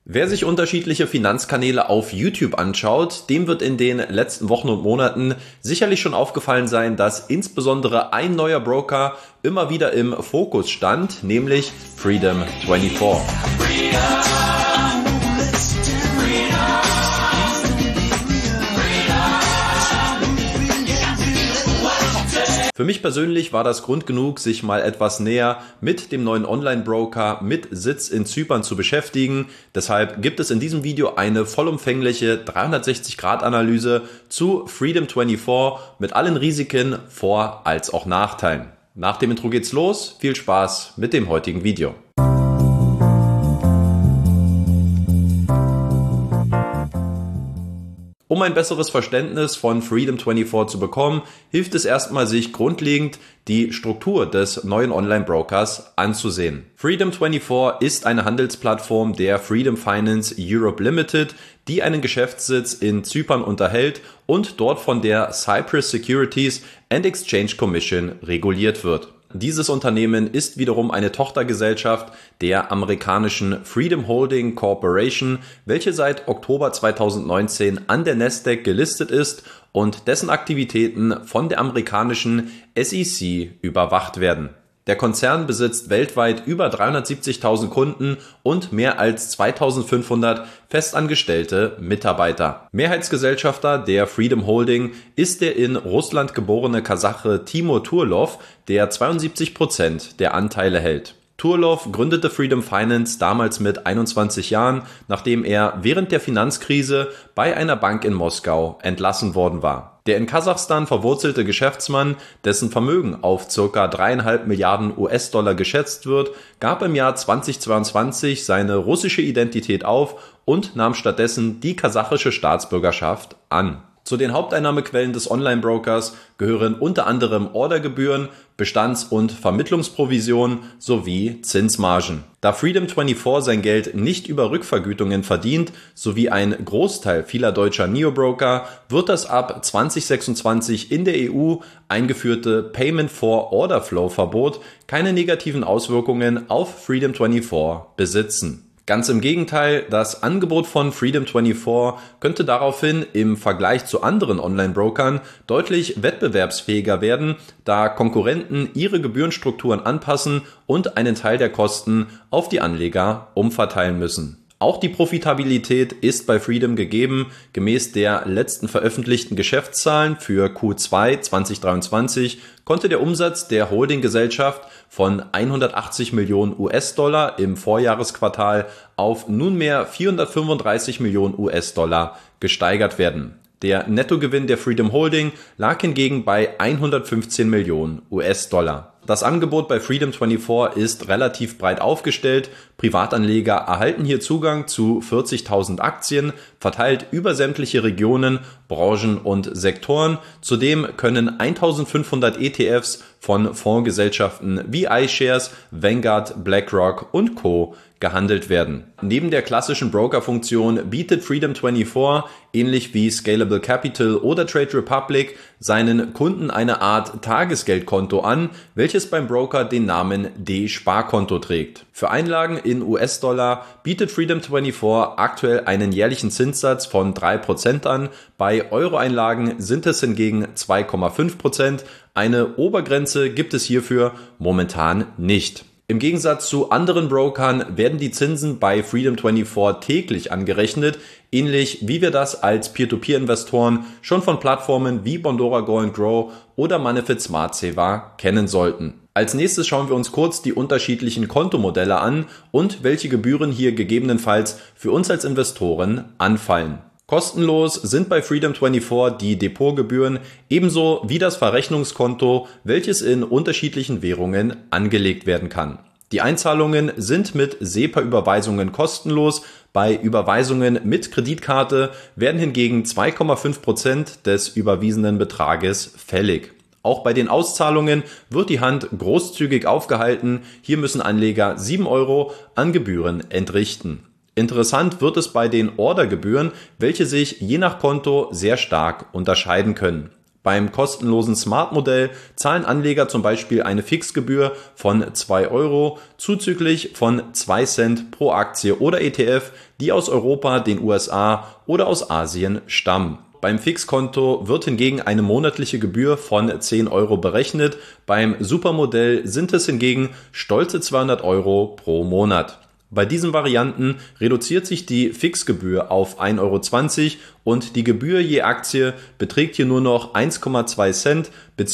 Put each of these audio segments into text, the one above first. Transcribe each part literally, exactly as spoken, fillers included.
Wer sich unterschiedliche Finanzkanäle auf YouTube anschaut, dem wird in den letzten Wochen und Monaten sicherlich schon aufgefallen sein, dass insbesondere ein neuer Broker immer wieder im Fokus stand, nämlich Freedom vierundzwanzig. Für mich persönlich war das Grund genug, sich mal etwas näher mit dem neuen Online-Broker mit Sitz in Zypern zu beschäftigen. Deshalb gibt es in diesem Video eine vollumfängliche dreihundertsechzig Grad Analyse zu Freedom vierundzwanzig mit allen Risiken, Vor- als auch Nachteilen. Nach dem Intro geht's los. Viel Spaß mit dem heutigen Video. Um ein besseres Verständnis von Freedom vierundzwanzig zu bekommen, hilft es erstmal, sich grundlegend die Struktur des neuen Online-Brokers anzusehen. Freedom vierundzwanzig ist eine Handelsplattform der Freedom Finance Europe Limited, die einen Geschäftssitz in Zypern unterhält und dort von der Cyprus Securities and Exchange Commission reguliert wird. Dieses Unternehmen ist wiederum eine Tochtergesellschaft der amerikanischen Freedom Holding Corporation, welche seit Oktober zweitausendneunzehn an der Nasdaq gelistet ist und dessen Aktivitäten von der amerikanischen S E C überwacht werden. Der Konzern besitzt weltweit über dreihundertsiebzigtausend Kunden und mehr als zweitausendfünfhundert festangestellte Mitarbeiter. Mehrheitsgesellschafter der Freedom Holding ist der in Russland geborene Kasache Timur Turlov, der zweiundsiebzig Prozent der Anteile hält. Turlov gründete Freedom Finance damals mit einundzwanzig Jahren, nachdem er während der Finanzkrise bei einer Bank in Moskau entlassen worden war. Der in Kasachstan verwurzelte Geschäftsmann, dessen Vermögen auf ca. dreieinhalb Milliarden U S-Dollar geschätzt wird, gab im Jahr zweitausendzweiundzwanzig seine russische Identität auf und nahm stattdessen die kasachische Staatsbürgerschaft an. Zu den Haupteinnahmequellen des Online-Brokers gehören unter anderem Ordergebühren, Bestands- und Vermittlungsprovisionen sowie Zinsmargen. Da Freedom vierundzwanzig sein Geld nicht über Rückvergütungen verdient, sowie ein Großteil vieler deutscher Neobroker, wird das ab zweitausendsechsundzwanzig in der E U eingeführte Payment for Order Flow Verbot keine negativen Auswirkungen auf Freedom vierundzwanzig besitzen. Ganz im Gegenteil, das Angebot von Freedom vierundzwanzig könnte daraufhin im Vergleich zu anderen Online-Brokern deutlich wettbewerbsfähiger werden, da Konkurrenten ihre Gebührenstrukturen anpassen und einen Teil der Kosten auf die Anleger umverteilen müssen. Auch die Profitabilität ist bei Freedom gegeben. Gemäß der letzten veröffentlichten Geschäftszahlen für Q zwei zweitausenddreiundzwanzig konnte der Umsatz der Holdinggesellschaft von hundertachtzig Millionen U S-Dollar im Vorjahresquartal auf nunmehr vierhundertfünfunddreißig Millionen U S-Dollar gesteigert werden. Der Nettogewinn der Freedom Holding lag hingegen bei hundertfünfzehn Millionen U S-Dollar. Das Angebot bei Freedom vierundzwanzig ist relativ breit aufgestellt. Privatanleger erhalten hier Zugang zu vierzigtausend Aktien, verteilt über sämtliche Regionen, Branchen und Sektoren. Zudem können eintausendfünfhundert E T Fs von Fondsgesellschaften wie iShares, Vanguard, BlackRock und Co. gehandelt werden. Neben der klassischen Broker-Funktion bietet Freedom vierundzwanzig, ähnlich wie Scalable Capital oder Trade Republic, seinen Kunden eine Art Tagesgeldkonto an, welches beim Broker den Namen D-Sparkonto trägt. Für Einlagen in U S-Dollar bietet Freedom vierundzwanzig aktuell einen jährlichen Zinssatz von drei Prozent an, bei Euro-Einlagen sind es hingegen zwei Komma fünf Prozent. Eine Obergrenze gibt es hierfür momentan nicht. Im Gegensatz zu anderen Brokern werden die Zinsen bei Freedom vierundzwanzig täglich angerechnet, ähnlich wie wir das als Peer-to-Peer-Investoren schon von Plattformen wie Bondora Go and Grow oder Manifit Smart Saver kennen sollten. Als nächstes schauen wir uns kurz die unterschiedlichen Kontomodelle an und welche Gebühren hier gegebenenfalls für uns als Investoren anfallen. Kostenlos sind bei Freedom vierundzwanzig die Depotgebühren ebenso wie das Verrechnungskonto, welches in unterschiedlichen Währungen angelegt werden kann. Die Einzahlungen sind mit SEPA-Überweisungen kostenlos, bei Überweisungen mit Kreditkarte werden hingegen zwei Komma fünf Prozent des überwiesenen Betrages fällig. Auch bei den Auszahlungen wird die Hand großzügig aufgehalten, hier müssen Anleger sieben Euro an Gebühren entrichten. Interessant wird es bei den Ordergebühren, welche sich je nach Konto sehr stark unterscheiden können. Beim kostenlosen Smart-Modell zahlen Anleger zum Beispiel eine Fixgebühr von zwei Euro zuzüglich von zwei Cent pro Aktie oder E T F, die aus Europa, den U S A oder aus Asien stammen. Beim Fixkonto wird hingegen eine monatliche Gebühr von zehn Euro berechnet. Beim Supermodell sind es hingegen stolze zweihundert Euro pro Monat. Bei diesen Varianten reduziert sich die Fixgebühr auf ein Euro zwanzig und die Gebühr je Aktie beträgt hier nur noch eins Komma zwei Cent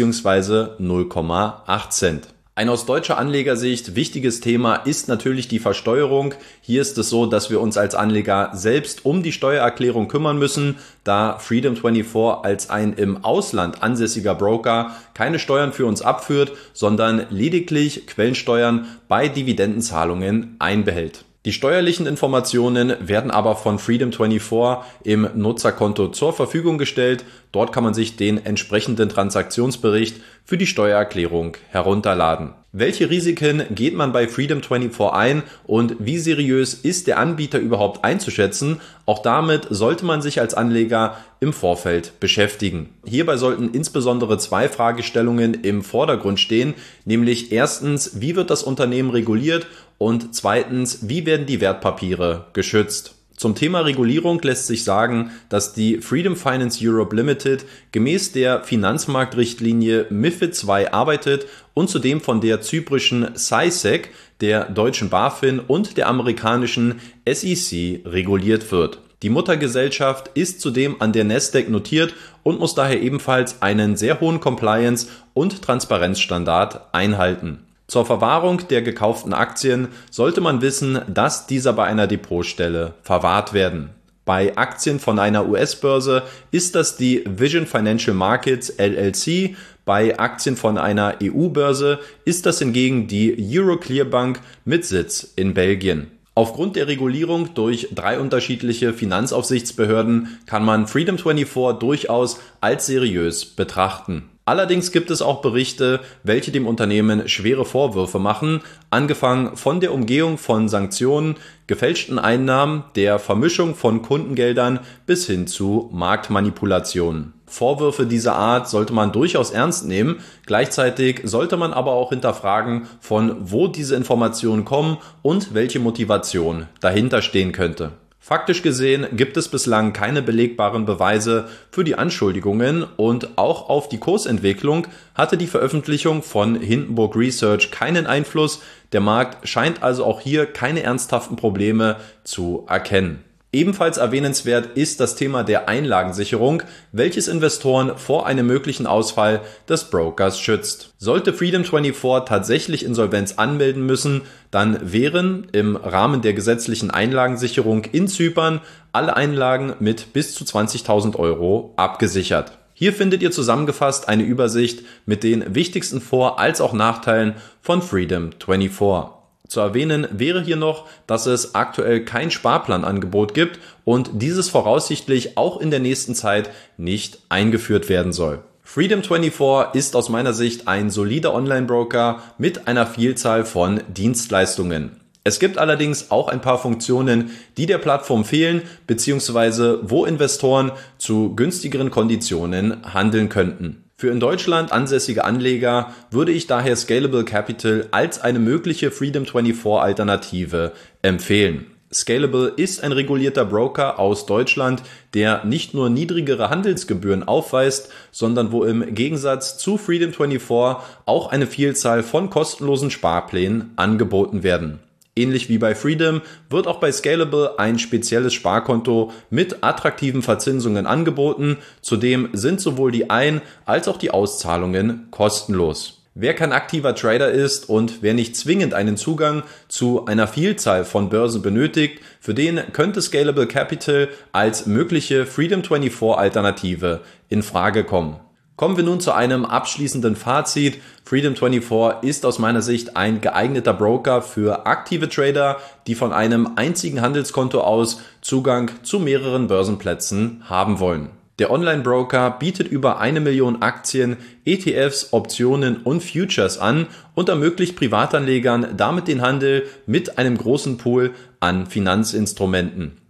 bzw. null Komma acht Cent. Ein aus deutscher Anlegersicht wichtiges Thema ist natürlich die Versteuerung. Hier ist es so, dass wir uns als Anleger selbst um die Steuererklärung kümmern müssen, da Freedom vierundzwanzig als ein im Ausland ansässiger Broker keine Steuern für uns abführt, sondern lediglich Quellensteuern bei Dividendenzahlungen einbehält. Die steuerlichen Informationen werden aber von Freedom vierundzwanzig im Nutzerkonto zur Verfügung gestellt. Dort kann man sich den entsprechenden Transaktionsbericht für die Steuererklärung herunterladen. Welche Risiken geht man bei Freedom vierundzwanzig ein und wie seriös ist der Anbieter überhaupt einzuschätzen? Auch damit sollte man sich als Anleger im Vorfeld beschäftigen. Hierbei sollten insbesondere zwei Fragestellungen im Vordergrund stehen, nämlich erstens, wie wird das Unternehmen reguliert und zweitens, wie werden die Wertpapiere geschützt? Zum Thema Regulierung lässt sich sagen, dass die Freedom Finance Europe Limited gemäß der Finanzmarktrichtlinie MiFID zwei arbeitet und zudem von der zyprischen S I S E C, der deutschen BaFin und der amerikanischen S E C reguliert wird. Die Muttergesellschaft ist zudem an der Nasdaq notiert und muss daher ebenfalls einen sehr hohen Compliance- und Transparenzstandard einhalten. Zur Verwahrung der gekauften Aktien sollte man wissen, dass diese bei einer Depotstelle verwahrt werden. Bei Aktien von einer U S-Börse ist das die Vision Financial Markets L L C, bei Aktien von einer E U-Börse ist das hingegen die Euroclear Bank mit Sitz in Belgien. Aufgrund der Regulierung durch drei unterschiedliche Finanzaufsichtsbehörden kann man Freedom vierundzwanzig durchaus als seriös betrachten. Allerdings gibt es auch Berichte, welche dem Unternehmen schwere Vorwürfe machen, angefangen von der Umgehung von Sanktionen, gefälschten Einnahmen, der Vermischung von Kundengeldern bis hin zu Marktmanipulationen. Vorwürfe dieser Art sollte man durchaus ernst nehmen, gleichzeitig sollte man aber auch hinterfragen, von wo diese Informationen kommen und welche Motivation dahinter stehen könnte. Faktisch gesehen gibt es bislang keine belegbaren Beweise für die Anschuldigungen und auch auf die Kursentwicklung hatte die Veröffentlichung von Hindenburg Research keinen Einfluss. Der Markt scheint also auch hier keine ernsthaften Probleme zu erkennen. Ebenfalls erwähnenswert ist das Thema der Einlagensicherung, welches Investoren vor einem möglichen Ausfall des Brokers schützt. Sollte Freedom vierundzwanzig tatsächlich Insolvenz anmelden müssen, dann wären im Rahmen der gesetzlichen Einlagensicherung in Zypern alle Einlagen mit bis zu zwanzigtausend Euro abgesichert. Hier findet ihr zusammengefasst eine Übersicht mit den wichtigsten Vor- als auch Nachteilen von Freedom vierundzwanzig. Zu erwähnen wäre hier noch, dass es aktuell kein Sparplanangebot gibt und dieses voraussichtlich auch in der nächsten Zeit nicht eingeführt werden soll. Freedom vierundzwanzig ist aus meiner Sicht ein solider Online-Broker mit einer Vielzahl von Dienstleistungen. Es gibt allerdings auch ein paar Funktionen, die der Plattform fehlen, beziehungsweise wo Investoren zu günstigeren Konditionen handeln könnten. Für in Deutschland ansässige Anleger würde ich daher Scalable Capital als eine mögliche Freedom vierundzwanzig Alternative empfehlen. Scalable ist ein regulierter Broker aus Deutschland, der nicht nur niedrigere Handelsgebühren aufweist, sondern wo im Gegensatz zu Freedom vierundzwanzig auch eine Vielzahl von kostenlosen Sparplänen angeboten werden. Ähnlich wie bei Freedom wird auch bei Scalable ein spezielles Sparkonto mit attraktiven Verzinsungen angeboten. Zudem sind sowohl die Ein- als auch die Auszahlungen kostenlos. Wer kein aktiver Trader ist und wer nicht zwingend einen Zugang zu einer Vielzahl von Börsen benötigt, für den könnte Scalable Capital als mögliche Freedom vierundzwanzig Alternative in Frage kommen. Kommen wir nun zu einem abschließenden Fazit. Freedom vierundzwanzig ist aus meiner Sicht ein geeigneter Broker für aktive Trader, die von einem einzigen Handelskonto aus Zugang zu mehreren Börsenplätzen haben wollen. Der Online-Broker bietet über eine Million Aktien, E T Fs, Optionen und Futures an und ermöglicht Privatanlegern damit den Handel mit einem großen Pool an Finanzinstrumenten.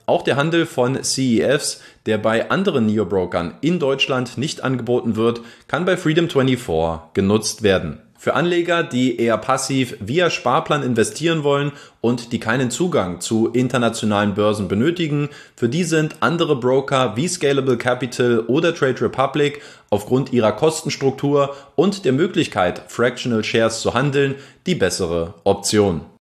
Auch der Handel von C E Fs, der bei anderen Neobrokern in Deutschland nicht angeboten wird, kann bei Freedom vierundzwanzig genutzt werden. Für Anleger, die eher passiv via Sparplan investieren wollen und die keinen Zugang zu internationalen Börsen benötigen, für die sind andere Broker wie Scalable Capital oder Trade Republic aufgrund ihrer Kostenstruktur und der Möglichkeit, Fractional Shares zu handeln, die bessere Option.